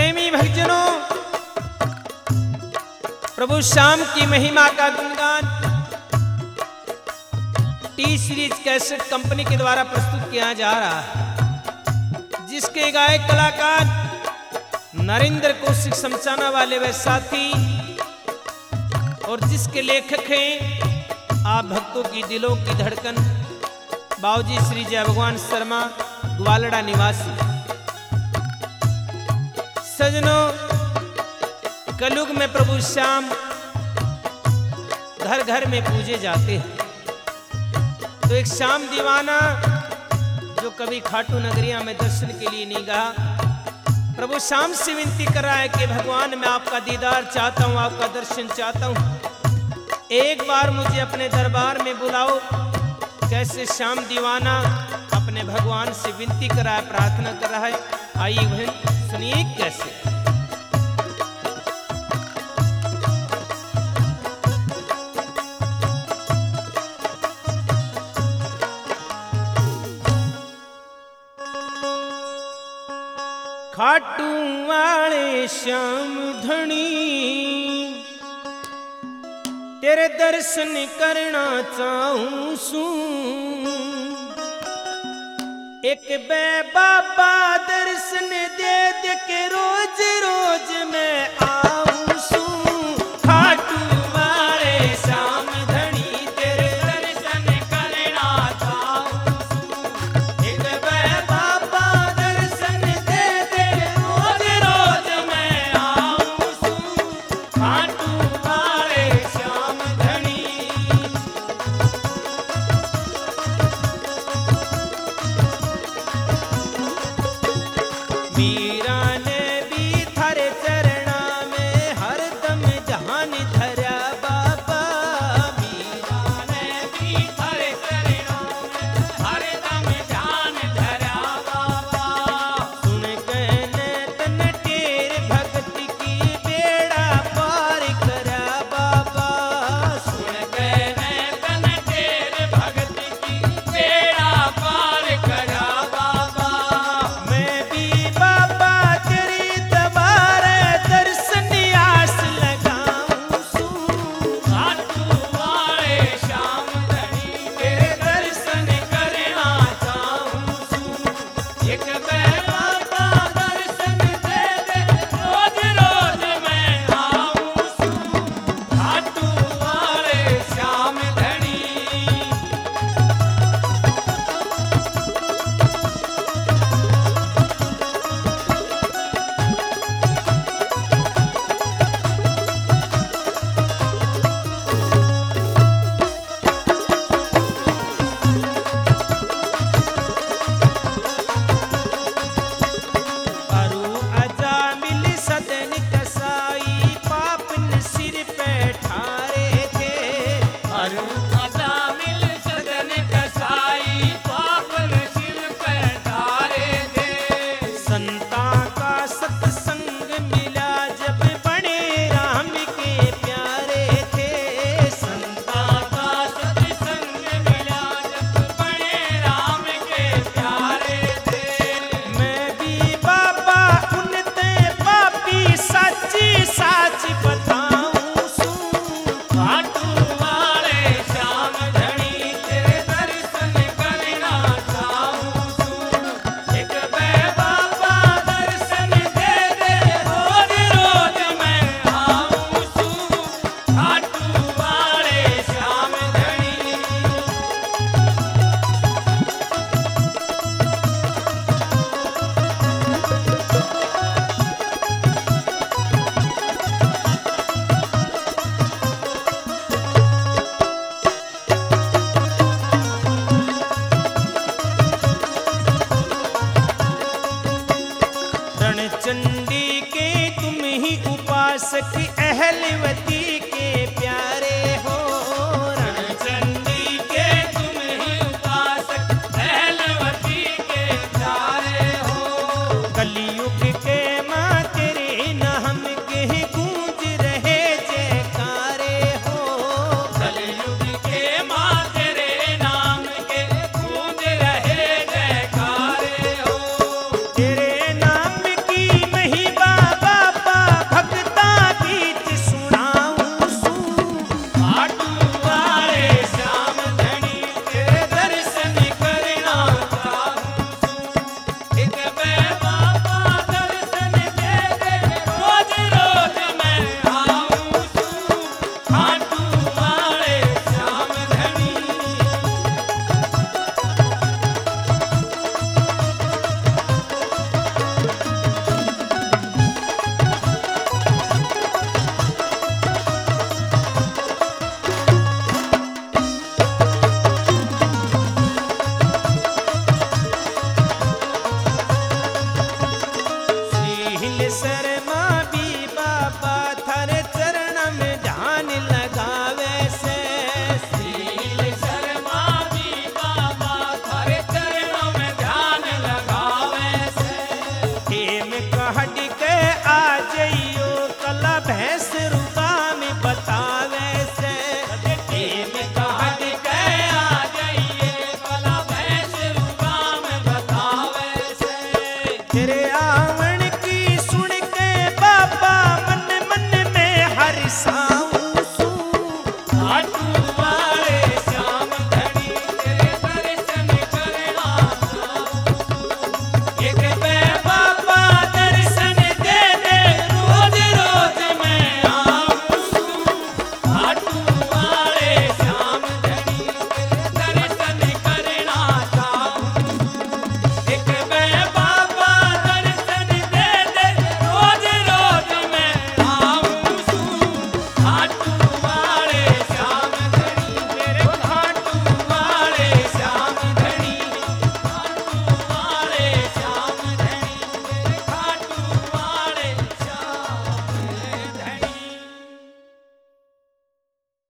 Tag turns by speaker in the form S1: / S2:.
S1: प्रेमी भक्तजनों, प्रभु श्याम की महिमा का गुणगान टी सीरीज कैसेट कंपनी के द्वारा प्रस्तुत किया जा रहा है, जिसके गायक कलाकार नरेंद्र कौशिक समचाना वाले व साथी और जिसके लेखक हैं आप भक्तों की दिलों की धड़कन बाबूजी श्री जय भगवान शर्मा, ग्वालड़ा निवासी। सजनों, कलयुग में प्रभु श्याम घर घर में पूजे जाते हैं, तो एक श्याम दीवाना जो कभी खाटू नगरिया में दर्शन के लिए नहीं गया, प्रभु श्याम से विनती कर रहा है कि भगवान मैं आपका दीदार चाहता हूँ, आपका दर्शन चाहता हूँ, एक बार मुझे अपने दरबार में बुलाओ। कैसे श्याम दीवाना अपने भगवान से विनती कर रहा है, प्रार्थना कर रहा है। आइए बहन सुनिए कैसे। खाटू वाले श्याम धनी तेरे दर्शन करना चाहूं सू, एक बे बाबा दर्शन दे दे के रोज रोज मैं आऊं सू। खाटू वाले श्याम धनी तेरे दर्शन करना चाहूं सू, एक बे बाबा दर्शन दे दे रोज रोज मैं आऊं सू। खाटू वाले श्याम धनी मीरा ने भी थारे चरणा में हरदम ध्यान धरा बाबा, मीरा ने भी थारे चरणा में हरदम ध्यान धरा बाबा। सुन कहने तन तेरे भक्ति की बेड़ा पार करा बाबा, सुन कहने तन तेरे भक्ति की बेड़ा पार करा बाबा। मैं भी बाबा तेरी दरबार दर्शन आस लगाऊं सू। खाटू वाले श्याम धनी तेरे दर्शन करना चाहूं सू, एक बे बाबा दर्शन दे दे रोज रोज मैं आऊं सू। खाटू वाले श्याम धनी अरु अजा मिल सदन कसाई पापन सिर पे ठारे थे। अरु अजा मिल सदन कसाई पापन सिर पे ठारे थे। संता का सत्संग मिला जब बड़े राम के प्यारे थे। संता का सत्संग मिला जब बड़े राम के प्यारे थे। मैं भी बाबा उनते पापी सच्ची सच बताऊं सू। खाटू वाले श्याम धनी तेरे दर्शन करना चाहूं सू, एक बे बाबा दर्शन दे दे रोज रोज मैं आऊं सू। खाटू वाले श्याम धनी रणचंडी के तुम ही उपासक अहलवती के प्यारे हो। रणचंडी के तुम ही उपासक अहलवती के प्यारे हो। कलयुग के माँ तेरे नाम के गूंज रहे जयकारे हो। कलयुग के माँ तेरे नाम के गूंज रहे जयकारे हो। तेरे नाम की महिमा नील शर्मा भी बाबा थारे चरण में ध्यान लगावे से।
S2: नील शर्मा भी बाबा थारे चरणों में ध्यान लगावे से।
S1: हेम कह